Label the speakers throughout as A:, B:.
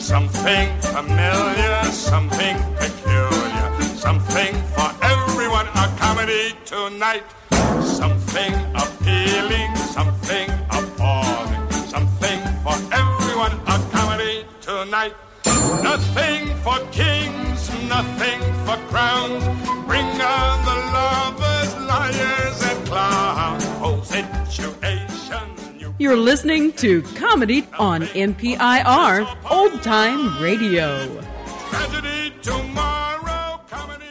A: Something familiar, something peculiar, something for everyone, a comedy tonight. Something appealing, something appalling, something for everyone, a comedy tonight. Nothing for kings, nothing for crowns. Bring on the lovers, liars, and clowns. Oh, situation.
B: You're listening to Comedy on NPIR Old Time Radio.
A: Tragedy tomorrow, comedy.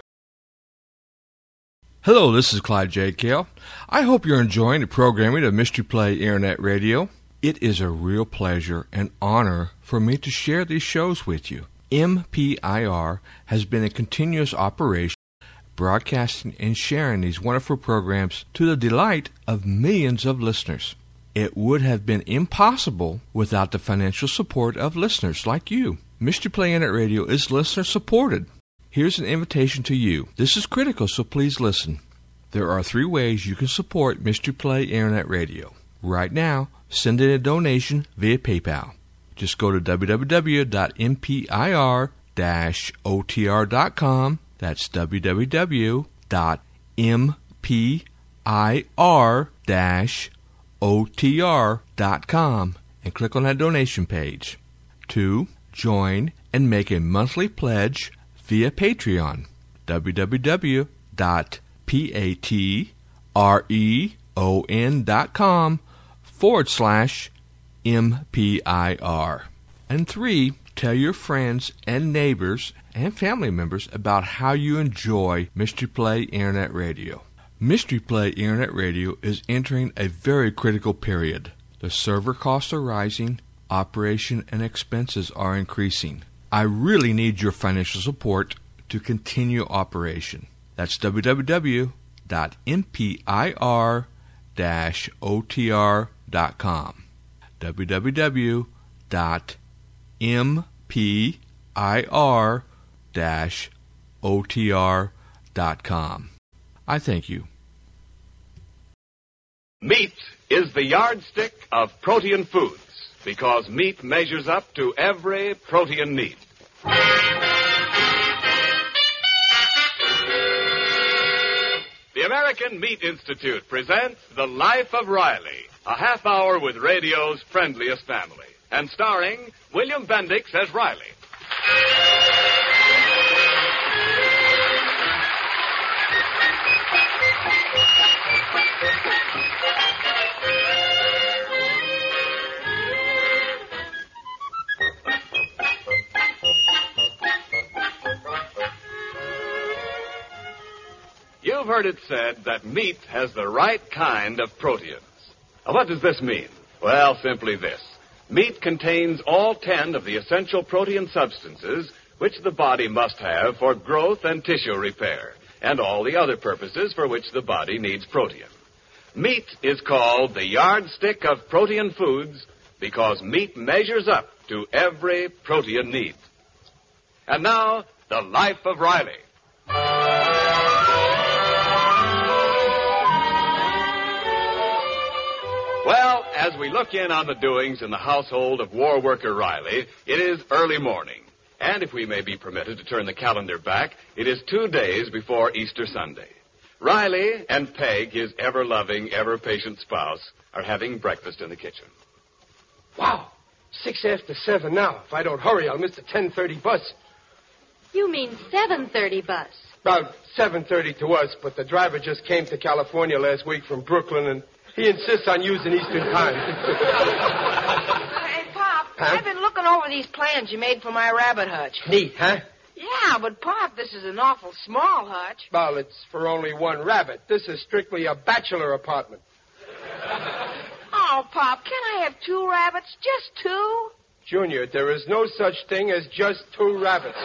C: Hello, this is Clyde J. Cale. I hope you're enjoying the programming of Mystery Play Internet Radio. It is a real pleasure and honor for me to share these shows with you. MPIR has been a continuous operation, broadcasting and sharing these wonderful programs to the delight of millions of listeners. It would have been impossible without the financial support of listeners like you. Mystery Play Internet Radio is listener supported. Here's an invitation to you. This is critical, so please listen. There are 3 ways you can support Mystery Play Internet Radio. Right now, send in a donation via PayPal. Just go to www.mpir-otr.com. That's www.mpir-otr.com and click on that donation page. 2. Join and make a monthly pledge via Patreon. www.patreon.com/MPIR. And 3, tell your friends and neighbors and family members about how you enjoy Mystery Play Internet Radio. Mystery Play Internet Radio is entering a very critical period. The server costs are rising, operation and expenses are increasing. I really need your financial support to continue operation. That's www.mpir-otr.com. www.mpir-otr.com. I thank you.
D: Meat is the yardstick of protein foods because meat measures up to every protein need. The American Meat Institute presents The Life of Riley, a half hour with radio's friendliest family, and starring William Bendix as Riley. You've heard it said that meat has the right kind of proteins. Now, what does this mean? Well, simply this. Meat contains all 10 of the essential protein substances which the body must have for growth and tissue repair, and all the other purposes for which the body needs protein. Meat is called the yardstick of protein foods because meat measures up to every protein need. And now, The Life of Riley. Well, as we look in on the doings in the household of war worker Riley, it is early morning. And if we may be permitted to turn the calendar back, it is 2 days before Easter Sunday. Riley and Peg, his ever-loving, ever-patient spouse, are having breakfast in the kitchen.
E: Wow, 6 after 7 now. If I don't hurry, I'll miss the 10:30 bus.
F: You mean 7:30 bus?
E: About 7:30 to us, but the driver just came to California last week from Brooklyn, and he insists on using Eastern time.
G: Hey, Pop, I've been looking over these plans you made for my rabbit hutch.
E: Neat, huh?
G: Yeah, but, Pop, this is an awful small hutch.
E: Well, it's for only one rabbit. This is strictly a bachelor apartment.
G: Oh, Pop, can I have 2 rabbits? Just 2?
E: Junior, there is no such thing as just 2 rabbits.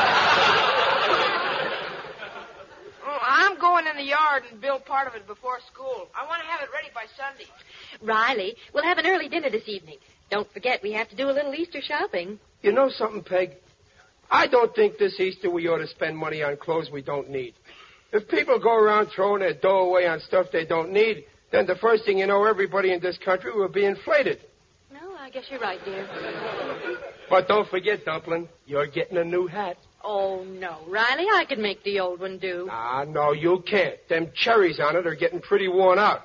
G: I'm going in the yard and build part of it before school. I want to have it ready by Sunday.
F: Riley, we'll have an early dinner this evening. Don't forget, we have to do a little Easter shopping.
E: You know something, Peg? I don't think this Easter we ought to spend money on clothes we don't need. If people go around throwing their dough away on stuff they don't need, then the first thing you know, everybody in this country will be inflated.
F: No, I guess you're right, dear.
E: But don't forget, Dumpling, you're getting a new hat.
F: Oh, no, Riley, I could make the old one do.
E: Ah, no, you can't. Them cherries on it are getting pretty worn out.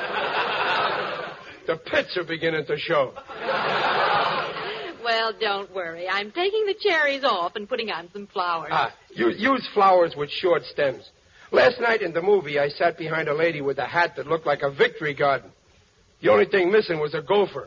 E: The pits are beginning to show.
F: Well, don't worry. I'm taking the cherries off and putting on some flowers.
E: Use flowers with short stems. Last night in the movie, I sat behind a lady with a hat that looked like a victory garden. The only thing missing was a gopher.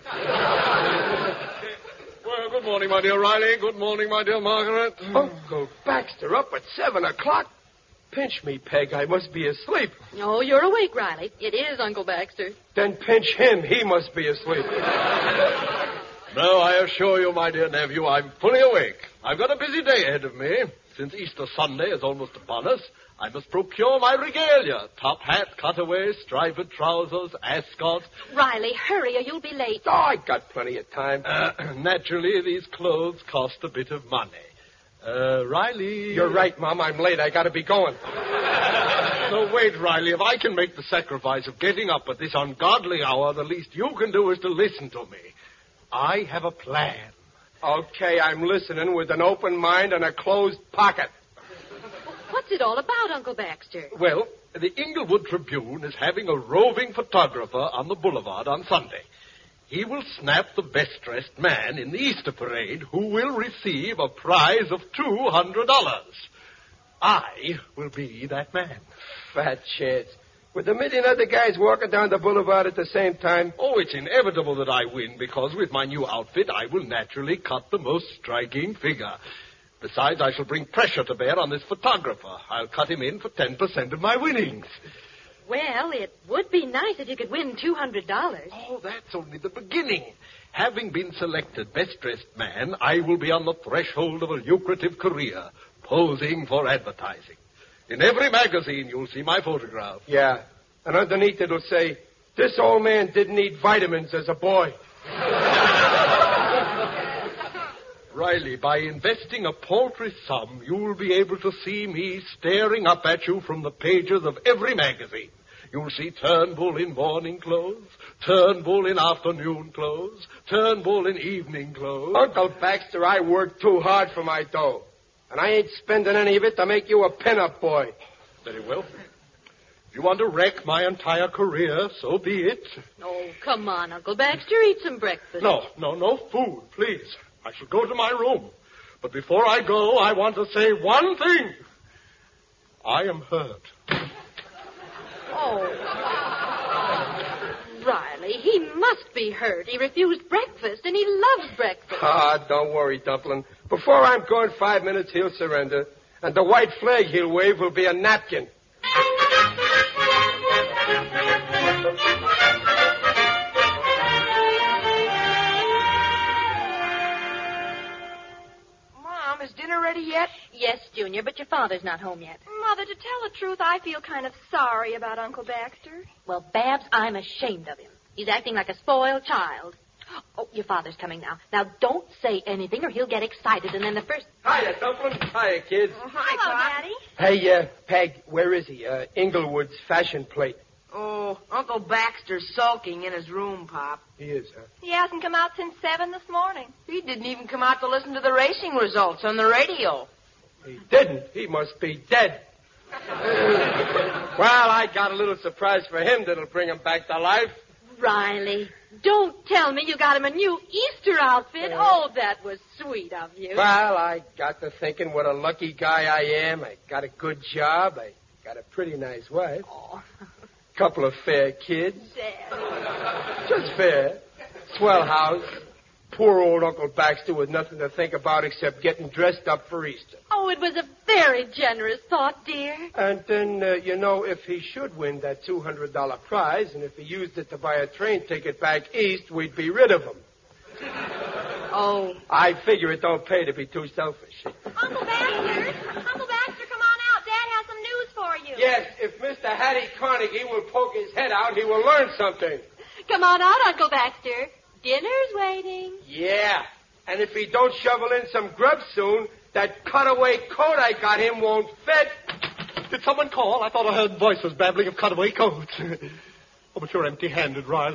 H: Well, good morning, my dear Riley. Good morning, my dear Margaret.
E: Uncle Baxter, up at 7 o'clock? Pinch me, Peg. I must be asleep.
F: Oh, you're awake, Riley. It is Uncle Baxter.
E: Then pinch him. He must be asleep.
H: No, I assure you, my dear nephew, I'm fully awake. I've got a busy day ahead of me. Since Easter Sunday is almost upon us, I must procure my regalia. Top hat, cutaway, striped trousers, ascot.
F: Riley, hurry or you'll be late.
E: Oh, I got plenty of time.
H: Naturally, these clothes cost a bit of money. Riley...
E: You're right, Mom. I'm late. I got to be going.
H: So wait, Riley. If I can make the sacrifice of getting up at this ungodly hour, the least you can do is to listen to me. I have a plan.
E: Okay, I'm listening with an open mind and a closed pocket.
F: What's it all about, Uncle Baxter?
H: Well, the Inglewood Tribune is having a roving photographer on the boulevard on Sunday. He will snap the best-dressed man in the Easter parade, who will receive a prize of $200. I will be that man.
E: Fat chance. With a million other guys walking down the boulevard at the same time?
H: Oh, it's inevitable that I win, because with my new outfit, I will naturally cut the most striking figure. Besides, I shall bring pressure to bear on this photographer. I'll cut him in for 10% of my winnings.
F: Well, it would be nice if you could win $200.
H: Oh, that's only the beginning. Having been selected best-dressed man, I will be on the threshold of a lucrative career, posing for advertising. In every magazine, you'll see my photograph.
E: Yeah, and underneath it'll say, this old man didn't eat vitamins as a boy.
H: Riley, by investing a paltry sum, you will be able to see me staring up at you from the pages of every magazine. You'll see Turnbull in morning clothes, Turnbull in afternoon clothes, Turnbull in evening clothes.
E: Uncle Baxter, I worked too hard for my dough. And I ain't spending any of it to make you a pin-up boy.
H: Very well. If you want to wreck my entire career, so be it.
F: Oh, come on, Uncle Baxter. Eat some breakfast.
H: No food, please. I shall go to my room. But before I go, I want to say one thing. I am hurt.
F: Oh. Riley, he must be hurt. He refused breakfast, and he loves breakfast.
E: Don't worry, Dumpling. Before I'm gone 5 minutes, he'll surrender. And the white flag he'll wave will be a napkin.
G: Mom, is dinner ready yet?
F: Yes, Junior, but your father's not home yet.
I: Mother, to tell the truth, I feel kind of sorry about Uncle Baxter.
F: Well, Babs, I'm ashamed of him. He's acting like a spoiled child. Oh, your father's coming now. Now, don't say anything or he'll get excited, and then the first...
E: Hiya, Dumpling. Hiya, kids.
G: Hi,
I: Hello,
G: Pop.
I: Daddy.
E: Hey, Peg, where is he? Inglewood's fashion plate.
G: Oh, Uncle Baxter's sulking in his room, Pop.
E: He is, huh?
I: He hasn't come out since 7 this morning.
G: He didn't even come out to listen to the racing results on the radio.
E: He didn't. He must be dead. Well, I got a little surprise for him that'll bring him back to life.
F: Riley, don't tell me you got him a new Easter outfit. Oh, that was sweet of you.
E: Well, I got to thinking what a lucky guy I am. I got a good job. I got a pretty nice wife.
F: Oh.
E: Couple of fair kids.
F: Dad.
E: Just fair. Swell house. Poor old Uncle Baxter with nothing to think about except getting dressed up for Easter.
F: Oh, it was a very generous thought, dear.
E: And then, if he should win that $200 prize, and if he used it to buy a train ticket back east, we'd be rid of him.
F: Oh.
E: I figure it don't pay to be too selfish.
I: Uncle Baxter, come on out. Dad has some news for you.
E: Yes, if Mr. Hattie Carnegie will poke his head out, he will learn something.
F: Come on out, Uncle Baxter. Dinner's waiting.
E: Yeah, and if he don't shovel in some grub soon, that cutaway coat I got him won't fit.
H: Did someone call? I thought I heard voices babbling of cutaway coats. Oh, but you're empty-handed, Riley.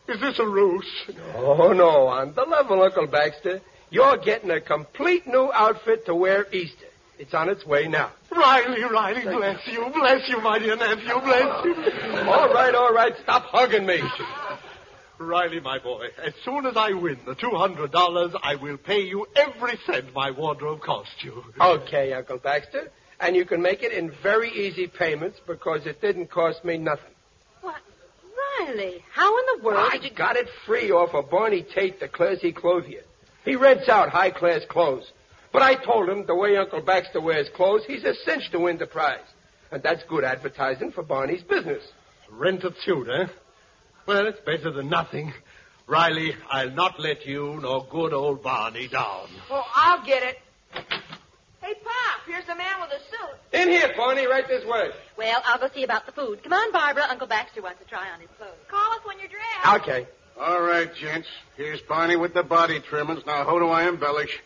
H: Is this a ruse?
E: Oh, no, on the level, Uncle Baxter. You're getting a complete new outfit to wear Easter. It's on its way now.
H: Riley, bless you, my dear nephew, bless you.
E: All right, stop hugging me.
H: Riley, my boy, as soon as I win the $200, I will pay you every cent my wardrobe cost you.
E: Okay, Uncle Baxter. And you can make it in very easy payments because it didn't cost me nothing.
F: What? Riley, how in the world
E: I got it free off of Barney Tate, the classy clothier. He rents out high-class clothes. But I told him the way Uncle Baxter wears clothes, he's a cinch to win the prize. And that's good advertising for Barney's business.
H: Rented suit, eh? Well, it's better than nothing. Riley, I'll not let you nor good old Barney down.
G: Well, I'll get it. Hey, Pop, here's the man with a suit.
E: In here, Barney, right this way.
F: Well, I'll go see about the food. Come on, Barbara. Uncle Baxter wants to try on his clothes.
I: Call us when you're dressed.
E: Okay.
J: All right, gents. Here's Barney with the body trimmings. Now, who do I embellish?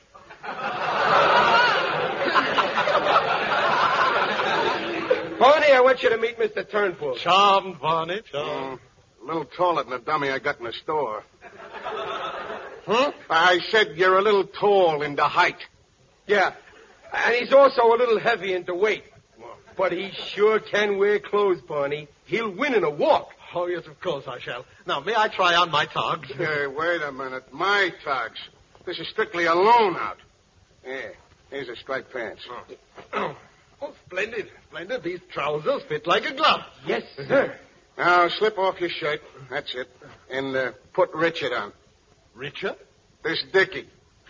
E: Barney, I want you to meet Mr. Turnbull.
H: Charmed, Barney, charmed.
J: A little taller than the dummy I got in the store. Huh? I said you're a little tall in the height.
E: Yeah. And he's also a little heavy in the weight. But he sure can wear clothes, Barney. He'll win in a walk.
H: Oh, yes, of course I shall. Now, may I try on my togs?
J: Hey, wait a minute. My togs. This is strictly a loan out. Yeah, here's a striped pants.
H: Oh, splendid. These trousers fit like a glove.
E: Yes, sir.
J: Now, slip off your shirt. That's it. And put Richard on.
H: Richard?
J: This Dickie.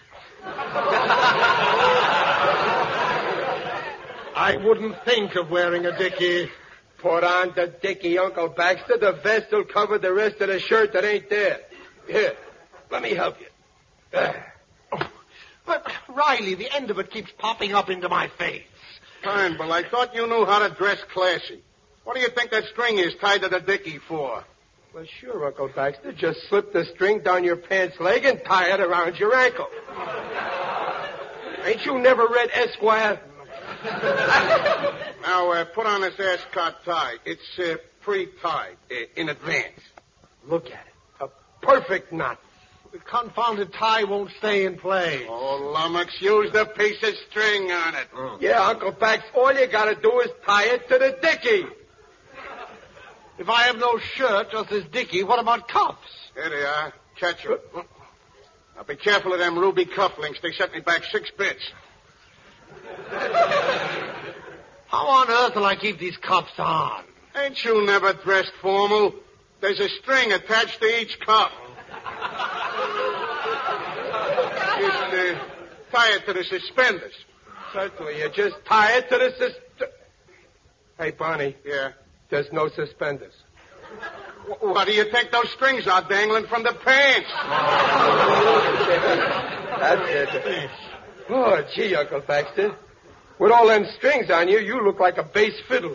H: I wouldn't think of wearing a dickie.
E: Put on the dickie, Uncle Baxter. The vest will cover the rest of the shirt that ain't there. Here, let me help you.
H: But, Riley, the end of it keeps popping up into my face.
J: Turnbull, I thought you knew how to dress classy. What do you think that string is tied to the dickie for?
E: Well, sure, Uncle Baxter. Just slip the string down your pants leg and tie it around your ankle. Ain't you never read Esquire?
J: Now, put on this ascot tie. It's pre-tied in advance.
E: Look at it. A perfect knot.
H: The confounded tie won't stay in place.
J: Oh, lummox, use the piece of string on it.
E: Yeah, Uncle Bax, all you gotta do is tie it to the dickie.
H: If I have no shirt, just this dickie, what about cuffs?
J: Here they are. Catch 'em. Now, be careful of them ruby cufflinks. They set me back 6 bits.
H: How on earth will I keep these cuffs on?
J: Ain't you never dressed formal? There's a string attached to each cuff. Just tie it to the suspenders.
E: Certainly, you just tie it to the Hey, Barney.
J: Yeah?
E: There's no suspenders.
J: What do you think those strings are dangling from the pants?
E: That's it. Oh, gee, Uncle Baxter. With all them strings on you, you look like a bass fiddle.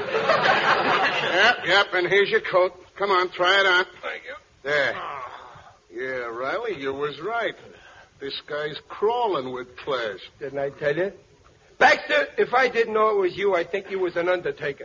J: Yep, and here's your coat. Come on, try it on.
E: Thank you.
J: There. Yeah, Riley, you was right. This guy's crawling with class.
E: Didn't I tell you? Baxter, if I didn't know it was you, I'd think you was an undertaker.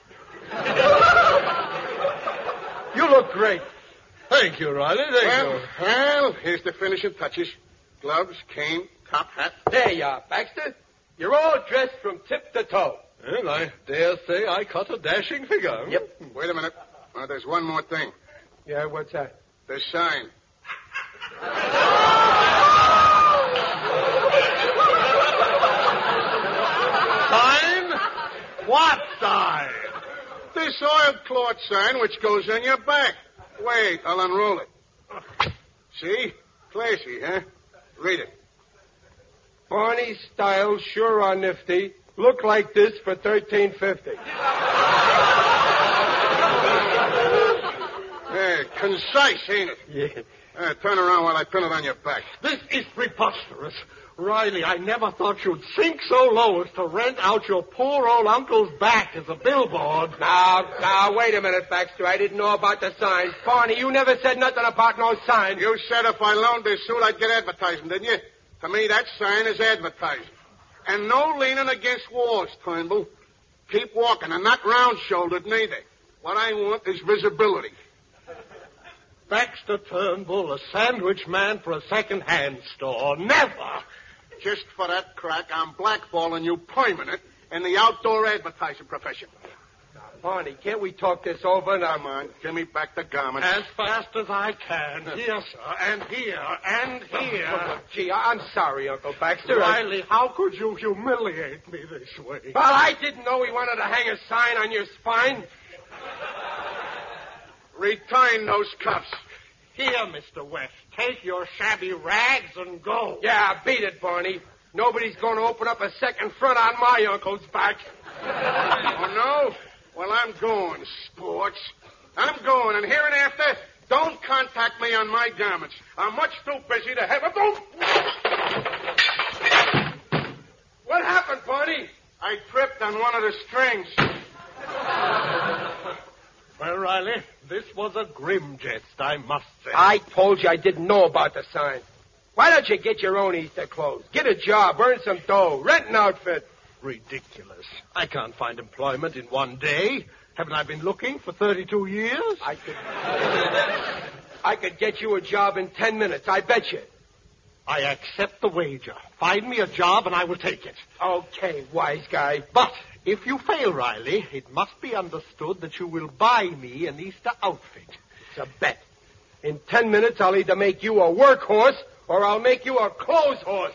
E: You look great.
H: Thank you, Riley. Thank you.
J: Well, here's the finishing touches. Gloves, cane, top hat.
E: There you are, Baxter. You're all dressed from tip to toe.
H: Well, I dare say I cut a dashing figure.
E: Yep.
J: Wait a minute. There's one more thing.
E: Yeah, what's that?
J: The sign.
H: Sign? What sign?
J: This oilcloth sign which goes on your back. Wait, I'll unroll it. See? Classy, huh? Read it.
E: Barney's styles sure are nifty. Look like this for $13.50.
J: Yeah, concise, ain't it?
E: Yeah.
J: Turn around while I pin it on your back.
H: This is preposterous. Riley, I never thought you'd sink so low as to rent out your poor old uncle's back as a billboard.
E: Now, wait a minute, Baxter. I didn't know about the signs. Barney, you never said nothing about no signs.
J: You said if I loaned this suit, I'd get advertising, didn't you? To me, that sign is advertising. And no leaning against walls, Turnbull. Keep walking, and not round-shouldered neither. What I want is visibility.
H: Baxter Turnbull, a sandwich man for a second-hand store. Never!
J: Just for that crack, I'm blackballing you permanent in the outdoor advertising profession.
E: Now, Barney, can't we talk this over? Now,
J: Come on, give me back the garments.
H: As fast as I can. Here, sir, and here, and here.
E: Oh, gee, I'm sorry, Uncle Baxter.
H: Riley, how could you humiliate me this way?
E: Well, I didn't know he wanted to hang a sign on your spine.
J: Return those cuffs.
H: Here, Mr. West, take your shabby rags and go.
E: Yeah, beat it, Barney. Nobody's going to open up a second front on my uncle's back.
J: Oh, no? Well, I'm going, sports. I'm going, and hereinafter, don't contact me on my garments. I'm much too busy to have a...
E: What happened, Barney?
J: I tripped on one of the strings.
H: Well, Riley, this was a grim jest, I must say.
E: I told you I didn't know about the sign. Why don't you get your own Easter clothes? Get a job, earn some dough, rent an outfit.
H: Ridiculous. I can't find employment in one day. Haven't I been looking for 32 years?
E: I could get you a job in 10 minutes, I bet you.
H: I accept the wager. Find me a job and I will take it.
E: Okay, wise guy.
H: But if you fail, Riley, it must be understood that you will buy me an Easter outfit.
E: It's a bet. In 10 minutes, I'll either make you a workhorse or I'll make you a clothes horse.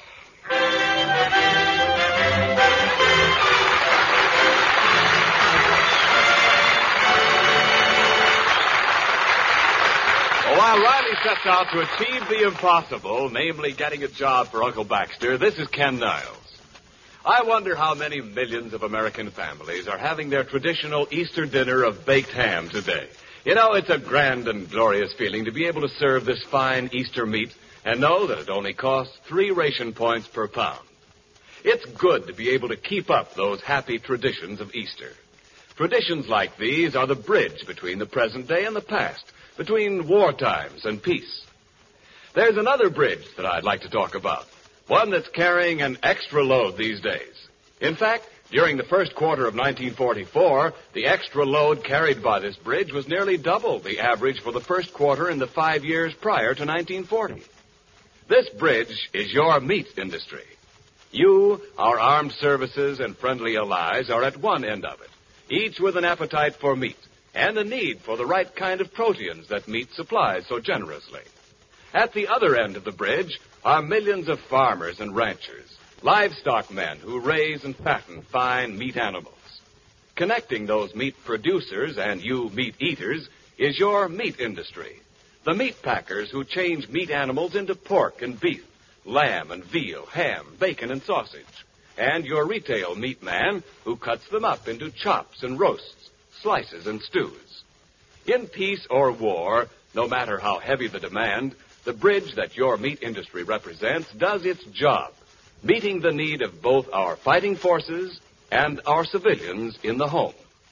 D: While Riley sets out to achieve the impossible, namely getting a job for Uncle Baxter, this is Ken Niles. I wonder how many millions of American families are having their traditional Easter dinner of baked ham today. You know, it's a grand and glorious feeling to be able to serve this fine Easter meat and know that it only costs 3 ration points per pound. It's good to be able to keep up those happy traditions of Easter. Traditions like these are the bridge between the present day and the past, between war times and peace. There's another bridge that I'd like to talk about, one that's carrying an extra load these days. In fact, during the first quarter of 1944, the extra load carried by this bridge was nearly double the average for the first quarter in the 5 years prior to 1940. This bridge is your meat industry. You, our armed services and friendly allies, are at one end of it, each with an appetite for meat and a need for the right kind of proteins that meat supplies so generously. At the other end of the bridge are millions of farmers and ranchers, livestock men who raise and fatten fine meat animals. Connecting those meat producers and you meat eaters is your meat industry, the meat packers who change meat animals into pork and beef, lamb and veal, ham, bacon and sausage, and your retail meat man who cuts them up into chops and roasts, slices and stews. In peace or war, no matter how heavy the demand, the bridge that your meat industry represents does its job, meeting the need of both our fighting forces and our civilians in the home.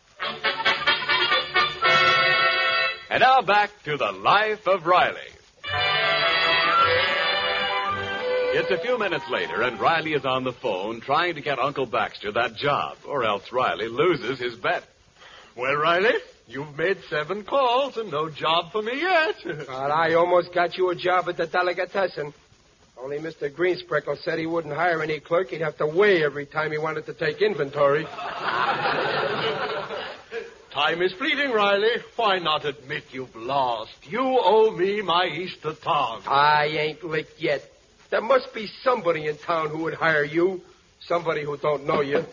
D: And now back to the life of Riley. It's a few minutes later, and Riley is on the phone trying to get Uncle Baxter that job, or else Riley loses his bet.
H: Well, Riley, you've made 7 calls and no job for me yet.
E: But I almost got you a job at the delicatessen. Only Mr. Greenspreckle said he wouldn't hire any clerk. He'd have to weigh every time he wanted to take inventory.
H: Time is fleeting, Riley. Why not admit you've lost? You owe me my Easter tongue.
E: I ain't licked yet. There must be somebody in town who would hire you. Somebody who don't know you.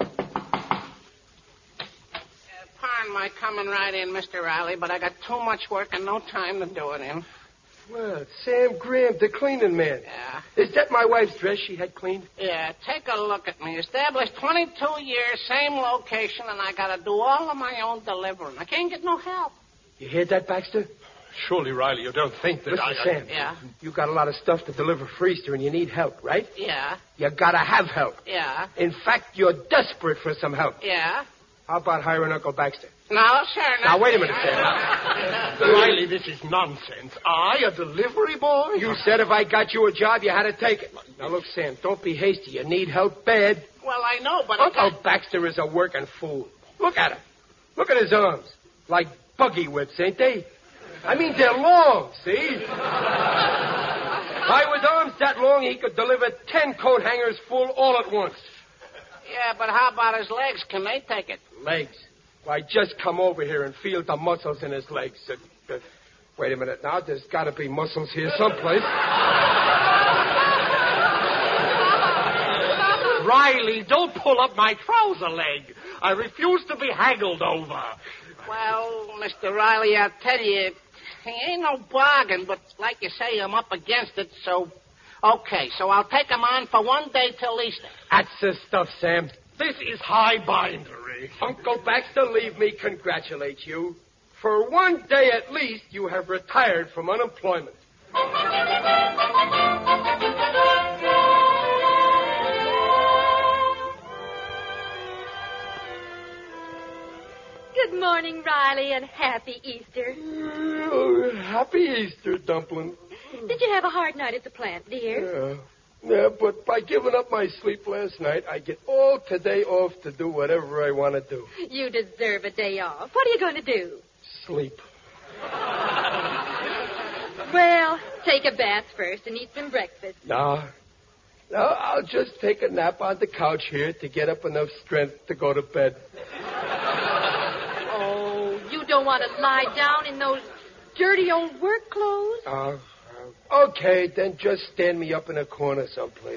G: Pardon my coming right in, Mr. Riley, but I got too much work and no time to do it in.
E: Well, it's Sam Graham, the cleaning man.
G: Yeah.
E: Is that my wife's dress she had cleaned?
G: Yeah, take a look at me. Established 22 years, same location, and I got to do all of my own delivering. I can't get no help.
E: You hear that, Baxter?
H: Surely, Riley, you don't think that
E: Listen, Sam.
G: Yeah?
E: You got a lot of stuff to deliver for Easter, and you need help, right?
G: Yeah.
E: You gotta have help.
G: Yeah.
E: In fact, you're desperate for some help.
G: Yeah.
E: How about hiring Uncle Baxter?
G: No, sir.
E: Now, wait a minute, Sam.
H: Riley, this is nonsense. I, a delivery boy?
E: You said if I got you a job, you had to take it. Now, look, Sam, don't be hasty. You need help bad.
G: Well, I know, but
E: Uncle Baxter is a working fool. Look at him. Look at his arms. Like buggy whips, ain't they? I mean, they're long, see? Why, with arms that long, he could deliver 10 coat hangers full all at once.
G: Yeah, but how about his legs? Can they take it?
E: Legs? Why, just come over here and feel the muscles in his legs. Wait a minute now. There's got to be muscles here someplace.
H: Riley, don't pull up my trouser leg. I refuse to be haggled over.
G: Well, Mr. Riley, I'll tell you, he ain't no bargain, but like you say, I'm up against it, so... Okay, so I'll take him on for 1 day till Easter.
E: That's the stuff, Sam.
H: This is high bindery.
E: Uncle Baxter, leave me congratulate you. For 1 day at least, you have retired from unemployment.
F: Good morning, Riley, and happy Easter.
E: Oh, happy Easter, Dumpling.
F: Did you have a hard night at the plant, dear?
E: Yeah, but by giving up my sleep last night, I get all today off to do whatever I want to do.
F: You deserve a day off. What are you going to do?
E: Sleep.
F: Well, take a bath first and eat some breakfast.
E: No, I'll just take a nap on the couch here to get up enough strength to go to bed.
F: Oh, you don't want to lie down in those dirty old work clothes?
E: Okay, then just stand me up in a corner someplace.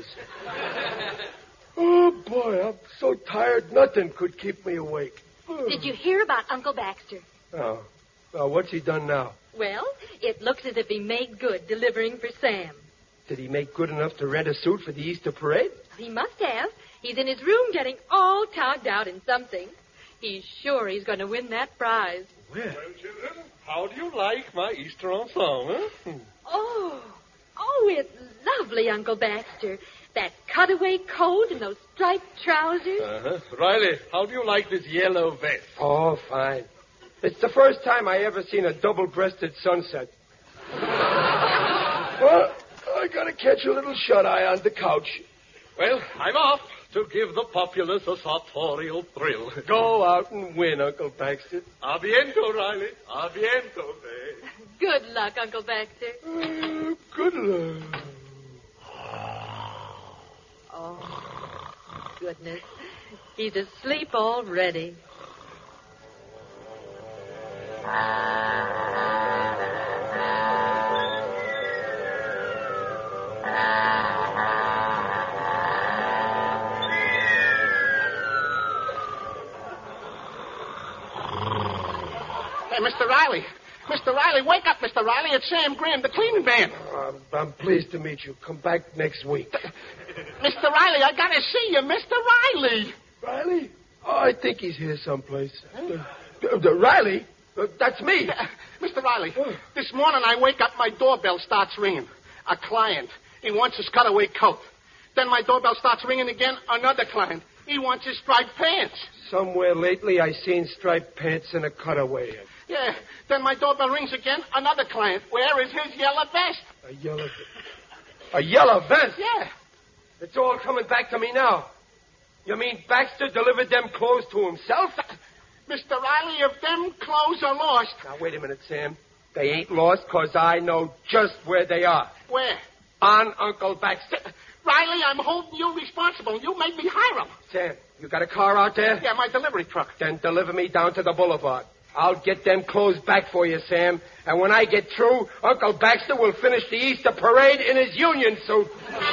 E: Oh, boy, I'm so tired, nothing could keep me awake.
F: Did you hear about Uncle Baxter?
E: Oh, what's he done now?
F: Well, it looks as if he made good delivering for Sam.
E: Did he make good enough to rent a suit for the Easter parade?
F: He must have. He's in his room getting all togged out in something. He's sure he's going to win that prize.
E: Well,
H: children, how do you like my Easter ensemble?
F: Oh, it's lovely, Uncle Baxter. That cutaway coat and those striped trousers.
H: Riley, how do you like this yellow vest?
E: Oh, fine. It's the first time I ever seen a double-breasted sunset. Well, I gotta catch a little shut-eye on the couch.
H: Well, I'm off to give the populace a sartorial thrill.
E: Go out and win, Uncle Baxter.
H: A biento, Riley. A biento, babe.
F: Good luck, Uncle Baxter.
E: Good luck.
F: Oh, goodness. He's asleep already.
G: Hey, Mr. Riley. Mr. Riley, wake up, Mr. Riley. It's Sam Graham, the cleaning man.
E: I'm pleased to meet you. Come back next week.
G: Mr. Riley, I gotta see you, Mr. Riley.
E: Riley? Oh, I think he's here someplace. Riley? That's me.
G: Mr. Riley, this morning I wake up, my doorbell starts ringing. A client. He wants his cutaway coat. Then my doorbell starts ringing again, another client. He wants his striped pants.
E: Somewhere lately I seen striped pants and a cutaway.
G: Yeah. Then my doorbell rings again, another client. Where is his yellow vest?
E: A yellow vest?
G: Yeah.
E: It's all coming back to me now. You mean Baxter delivered them clothes to himself?
G: Mr. Riley, if them clothes are lost...
E: Now, wait a minute, Sam. They ain't lost because I know just where they are.
G: Where?
E: On Uncle Baxter.
G: Riley, I'm holding you responsible. You made me hire him.
E: Sam, you got a car out there?
G: Yeah, my delivery truck.
E: Then deliver me down to the boulevard. I'll get them clothes back for you, Sam. And when I get through, Uncle Baxter will finish the Easter parade in his union suit.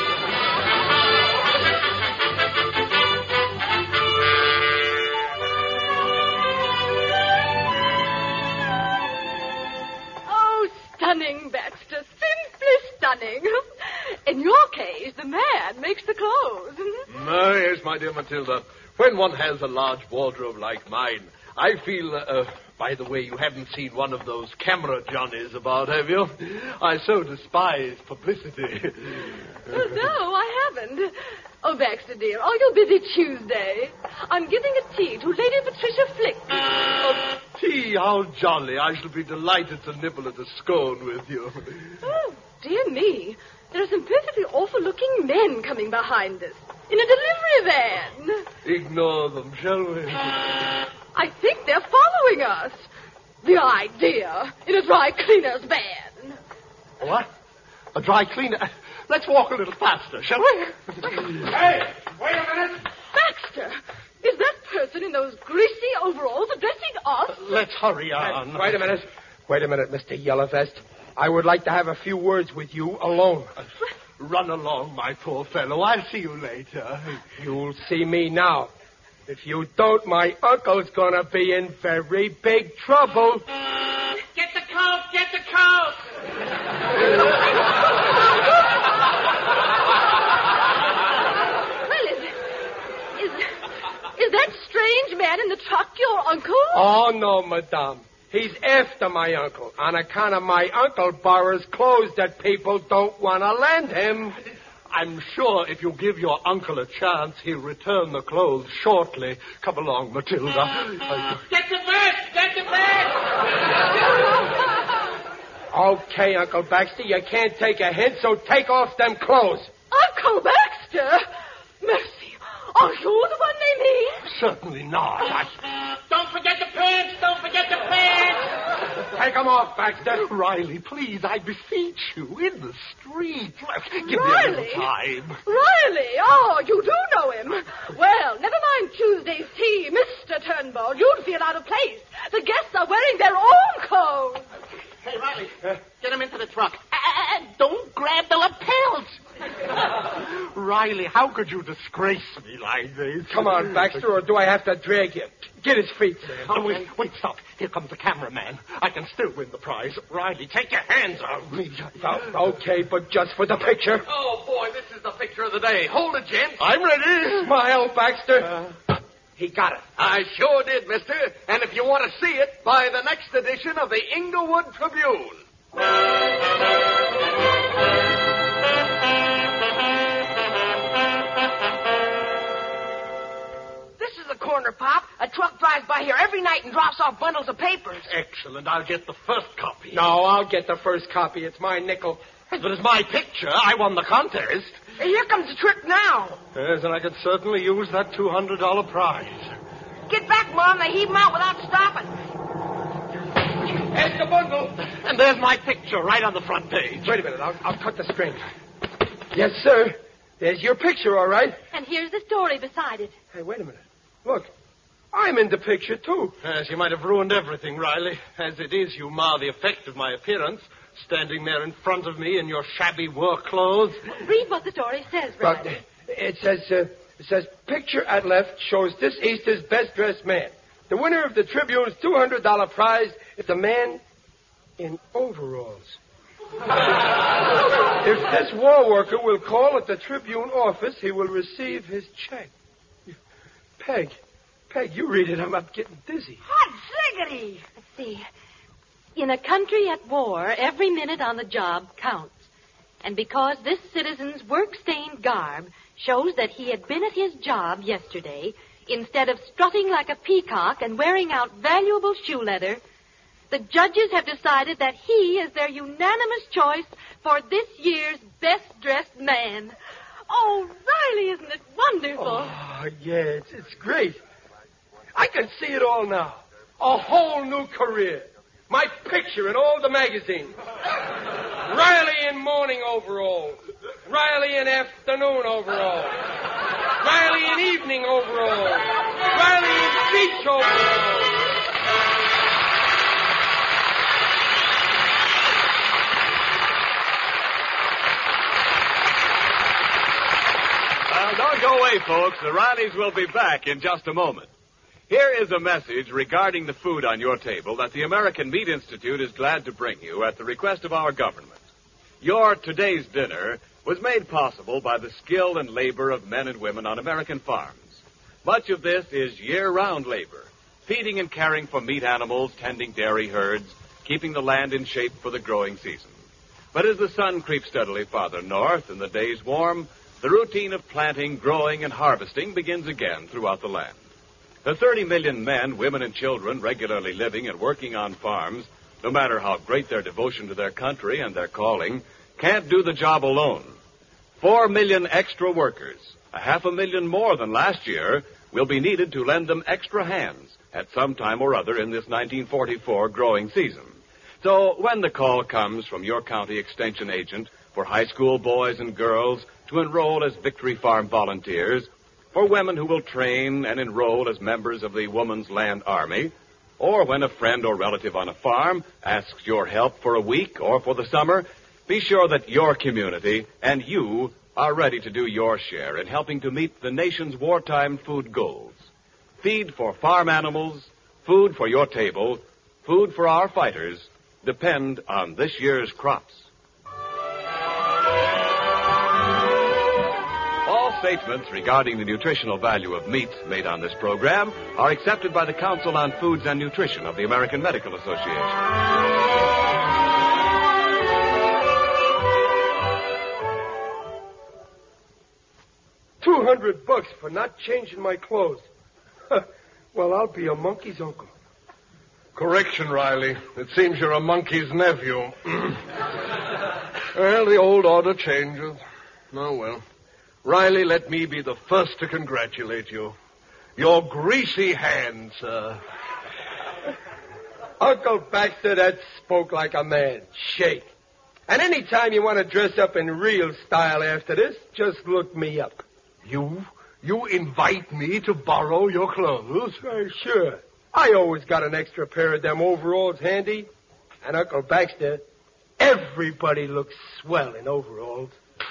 B: Oh, stunning, Baxter. Simply stunning. In your case, the man makes the clothes.
H: Yes, my dear Matilda. When one has a large wardrobe like mine, I feel... by the way, you haven't seen one of those camera Johnnies about, have you? I so despise publicity.
B: No, I haven't. Oh, Baxter, dear, are you busy Tuesday? I'm giving a tea to Lady Patricia Flick.
H: Tea, how jolly. I shall be delighted to nibble at a scone with you.
B: Oh, dear me. There are some perfectly awful-looking men coming behind us in a delivery van.
H: Ignore them, shall we?
B: I think they're following us. The idea in a dry cleaner's van.
H: What? A dry cleaner? Let's walk a little faster, shall we?
E: Hey, wait a minute.
B: Baxter, is that person in those greasy overalls addressing us?
H: Let's hurry on.
E: Wait a minute. Wait a minute, Mr. Yellowvest. I would like to have a few words with you alone.
H: Run along, my poor fellow. I'll see you later.
E: You'll see me now. If you don't, my uncle's gonna be in very big trouble.
G: Get the coat! Get the coat!
B: Well, is that strange man in the truck your uncle?
E: Oh, no, madame. He's after my uncle on account of my uncle borrows clothes that people don't want to lend him.
H: I'm sure if you give your uncle a chance, he'll return the clothes shortly. Come along, Matilda.
G: Get the bag! Get the bag!
E: Okay, Uncle Baxter, you can't take a hint, so take off them clothes.
B: Uncle Baxter? Mercy. Are you the one they mean?
H: Certainly not.
G: Don't forget the pants! Don't forget the pants!
E: Take them off, Baxter.
H: Riley, please, I beseech you, in the street. Give me a
B: Riley?
H: little time.
B: Riley? Oh, you do know him. Well, never mind Tuesday's tea, Mr. Turnbull. You'd feel out of place. The guests are wearing their own clothes.
G: Hey, Riley, get him into the truck. Don't grab the lapels.
H: Riley, how could you disgrace me like this?
E: Come on, Baxter, or do I have to drag you? Get his feet, sir.
H: Oh, wait, stop. Here comes the cameraman. I can still win the prize. Riley, take your hands off me.
E: Okay, but just for the picture.
K: Oh, boy, this is the picture of the day. Hold it, gents.
H: I'm ready.
E: Smile, Baxter. He got it.
K: I sure did, mister. And if you want to see it, buy the next edition of the Inglewood Tribune.
L: This is the corner, Pop. A truck drives by here every night and drops off bundles of papers.
H: Excellent. I'll get the first copy.
E: No, I'll get the first copy. It's my nickel.
H: But it's my picture. I won the contest.
L: Here comes the trick now.
H: Yes, and I could certainly use that $200 prize.
L: Get back, Mom. They heave 'em out without stopping.
E: Here's the bundle.
H: And there's my picture right on the front page.
E: Wait a minute. I'll cut the string. Yes, sir. There's your picture, all right.
F: And here's the story beside it.
E: Hey, wait a minute. Look, I'm in the picture, too.
H: Yes, you might have ruined everything, Riley. As it is, you mar the effect of my appearance, standing there in front of me in your shabby work clothes.
F: Read what the story says, Riley.
E: It says, picture at left shows this Easter's best-dressed man. The winner of the Tribune's $200 prize is a man in overalls. If this war worker will call at the Tribune office, he will receive his check. Peg, you read it. I'm getting dizzy.
L: Hot ziggity!
F: Let's see. In a country at war, every minute on the job counts. And because this citizen's work-stained garb shows that he had been at his job yesterday, instead of strutting like a peacock and wearing out valuable shoe leather, the judges have decided that he is their unanimous choice for this year's best-dressed man. Oh, Riley, isn't it wonderful?
E: Oh, yeah, it's great. I can see it all now. A whole new career. My picture in all the magazines. Riley in morning overalls. Riley in afternoon overalls. Riley in evening overalls. Riley in beach overalls.
D: Well, don't go away, folks. The Rileys will be back in just a moment. Here is a message regarding the food on your table that the American Meat Institute is glad to bring you at the request of our government. Your today's dinner was made possible by the skill and labor of men and women on American farms. Much of this is year-round labor, feeding and caring for meat animals, tending dairy herds, keeping the land in shape for the growing season. But as the sun creeps steadily farther north and the days warm, the routine of planting, growing, and harvesting begins again throughout the land. The 30 million men, women, and children regularly living and working on farms, no matter how great their devotion to their country and their calling, can't do the job alone. 4 million extra workers, 500,000 more than last year, will be needed to lend them extra hands at some time or other in this 1944 growing season. So when the call comes from your county extension agent for high school boys and girls to enroll as Victory Farm volunteers, for women who will train and enroll as members of the Woman's Land Army, or when a friend or relative on a farm asks your help for a week or for the summer, be sure that your community and you are ready to do your share in helping to meet the nation's wartime food goals. Feed for farm animals, food for your table, food for our fighters depend on this year's crops. All statements regarding the nutritional value of meat made on this program are accepted by the Council on Foods and Nutrition of the American Medical Association.
E: $200 for not changing my clothes. Well, I'll be a monkey's uncle.
H: Correction, Riley. It seems you're a monkey's nephew. Well, the old order changes. Oh, well. Riley, let me be the first to congratulate you. Your greasy hand, sir.
E: Uncle Baxter, that spoke like a man. Shake. And any time you want to dress up in real style after this, just look me up.
H: You invite me to borrow your clothes?
E: Sure. I always got an extra pair of them overalls handy. And Uncle Baxter, everybody looks swell in overalls.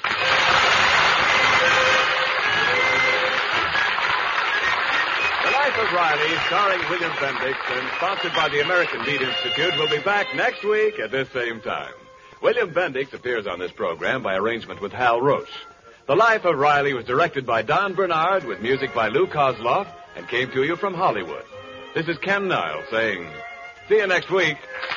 D: The Life of Riley, starring William Bendix and sponsored by the American Meat Institute, will be back next week at this same time. William Bendix appears on this program by arrangement with Hal Roach. The Life of Riley was directed by Don Bernard with music by Lou Kozloff and came to you from Hollywood. This is Ken Niles saying, see you next week.